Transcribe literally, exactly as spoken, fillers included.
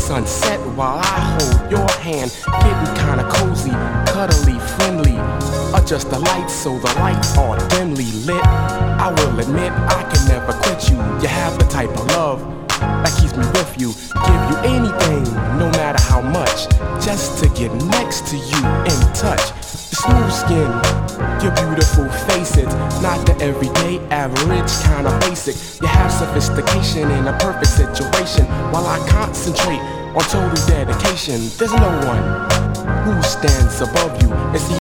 sunset while I hold your hand, getting kinda cozy, cuddly, friendly. Adjust the lights so the lights are dimly lit. I will admit I can never quit you. You have the type of love that keeps me with you. Give you anything, no matter how much, just to get next to you in touch. Your smooth skin, your beautiful face, it's not the everyday average kind of basic. You have sophistication in a perfect situation while I concentrate on total dedication. There's no one who stands above you. It's